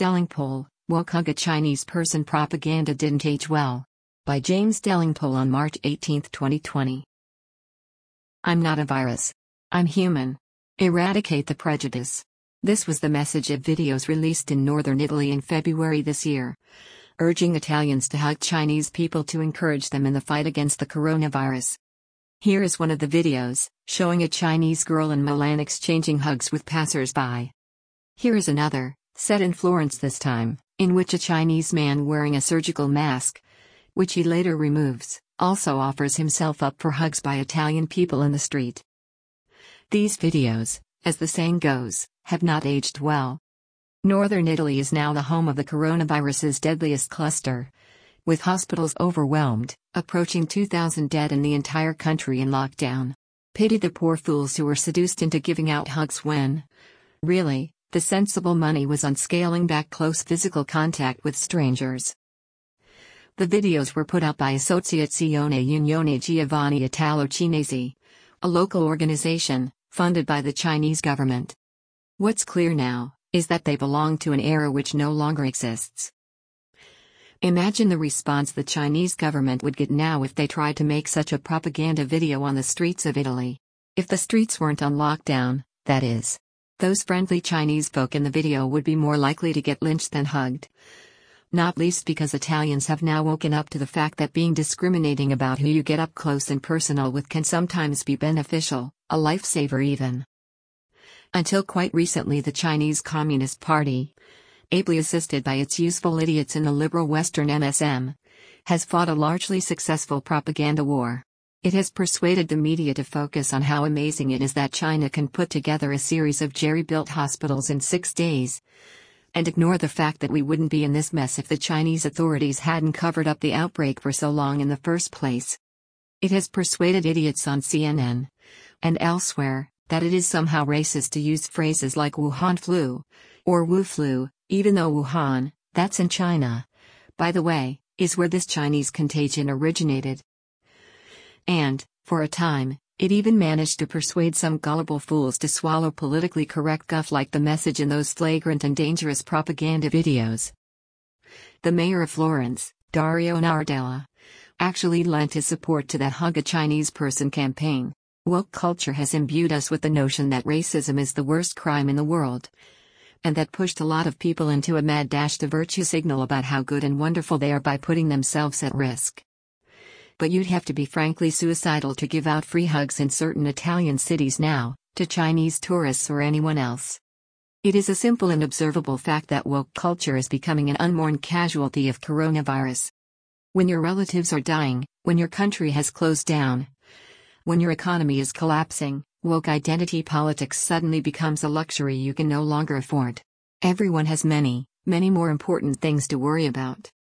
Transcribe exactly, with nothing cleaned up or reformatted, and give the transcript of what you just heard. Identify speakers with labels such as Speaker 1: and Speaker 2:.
Speaker 1: Delingpole, Woke Hug a Chinese Person Propaganda Didn't Age Well. By James Delingpole on March eighteenth twenty twenty. I'm not a virus. I'm human. Eradicate the prejudice. This was the message of videos released in northern Italy in February this year, urging Italians to hug Chinese people to encourage them in the fight against the coronavirus. Here is one of the videos, showing a Chinese girl in Milan exchanging hugs with passers-by. Here is another, set in Florence this time, in which a Chinese man wearing a surgical mask, which he later removes, also offers himself up for hugs by Italian people in the street. These videos, as the saying goes, have not aged well. Northern Italy is now the home of the coronavirus's deadliest cluster, with hospitals overwhelmed, approaching two thousand dead and the entire country in lockdown. Pity the poor fools who were seduced into giving out hugs when, really, the sensible money was on scaling back close physical contact with strangers. The videos were put up by Associazione Unione Giovanni Italo Cinesi, a local organization, funded by the Chinese government. What's clear now, is that they belong to an era which no longer exists. Imagine the response the Chinese government would get now if they tried to make such a propaganda video on the streets of Italy. If the streets weren't on lockdown, that is. Those friendly Chinese folk in the video would be more likely to get lynched than hugged. Not least because Italians have now woken up to the fact that being discriminating about who you get up close and personal with can sometimes be beneficial, a lifesaver even. Until quite recently, the Chinese Communist Party, ably assisted by its useful idiots in the liberal Western M S M, has fought a largely successful propaganda war. It has persuaded the media to focus on how amazing it is that China can put together a series of jerry-built hospitals in six days, and ignore the fact that we wouldn't be in this mess if the Chinese authorities hadn't covered up the outbreak for so long in the first place. It has persuaded idiots on C N N, and elsewhere, that it is somehow racist to use phrases like Wuhan flu, or Wu flu, even though Wuhan, that's in China, by the way, is where this Chinese contagion originated. And, for a time, it even managed to persuade some gullible fools to swallow politically correct guff like the message in those flagrant and dangerous propaganda videos. The mayor of Florence, Dario Nardella, actually lent his support to that Hug a Chinese Person campaign. Woke culture has imbued us with the notion that racism is the worst crime in the world, and that pushed a lot of people into a mad dash to virtue signal about how good and wonderful they are by putting themselves at risk. But you'd have to be frankly suicidal to give out free hugs in certain Italian cities now, to Chinese tourists or anyone else. It is a simple and observable fact that woke culture is becoming an unmourned casualty of coronavirus. When your relatives are dying, when your country has closed down, when your economy is collapsing, woke identity politics suddenly becomes a luxury you can no longer afford. Everyone has many, many more important things to worry about.